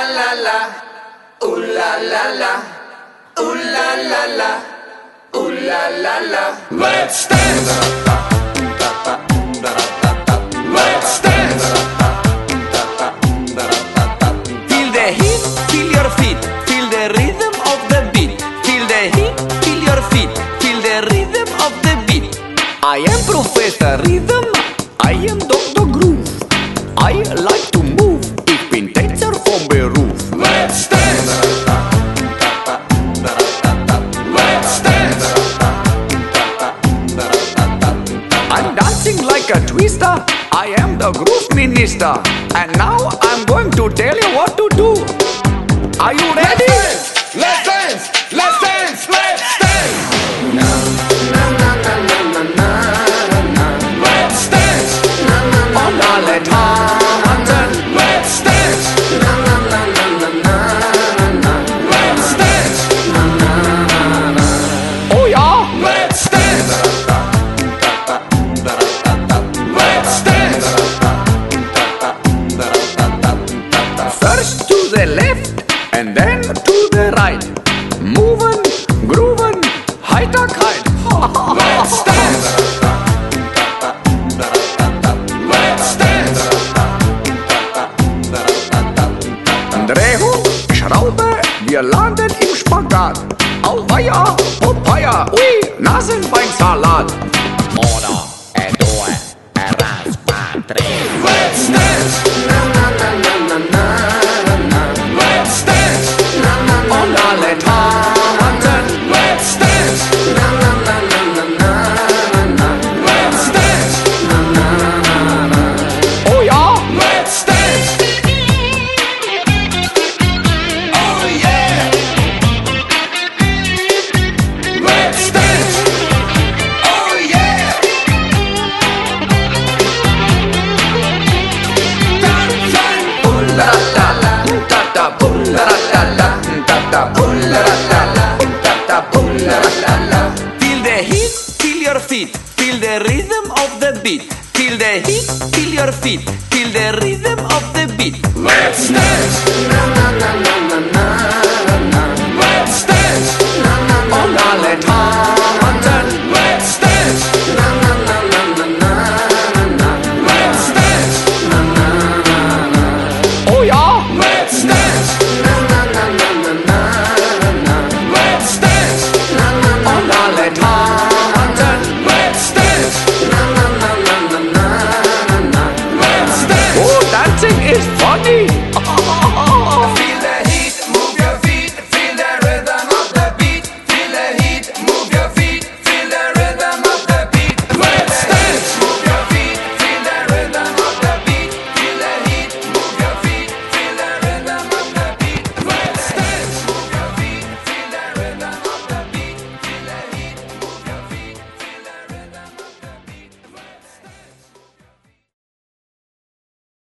la la, ooh la la la, ooh la la la, ooh la la la. Let's dance. Let's dance. Feel the heat, feel your feet, feel the rhythm of the beat. Feel the heat, feel your feet, feel the rhythm of the beat. I am Professor Rhythm, I am Dr. Groove. I like to move, ich bin Tänzer vom Beruf. Let's dance. Let's dance. I'm dancing like a twister, I am the groove minister. And now I'm going to tell you what to do. Are you ready? Let's dance. Let's dance. Let's dance. Na na na na na na na. Let's dance. Na na na On alle Taten. Let's dance. Na na na na na na na. Let's dance. Na na na na. Oh ja, Let's dance. Let's dance. first to the left and then to the right. Moving, grooving, Heiterkeit. Let's dance. Let's dance. Drehung, Schraube, wir landen im Spagat. Auweia, Popeye, ui, Nasenbeinsalat. Oder, due, raspa, tres. Let's dance. Na na na na na na na. Let's dance. Na na na On alle Taten. Let's dance. Na na na na na na na. Let's dance. Na na na na. Oh ja, Let's dance. Oh yeah. Let's dance. Oh yeah. Dance. ooh la la la, ta ta, ooh la la la, ta ta, ooh la la la, ta ta, ooh la la la. Feel the heat, feel your feet, feel the rhythm of the beat. Feel the heat, feel your feet, feel the rhythm of the beat. Let's dance.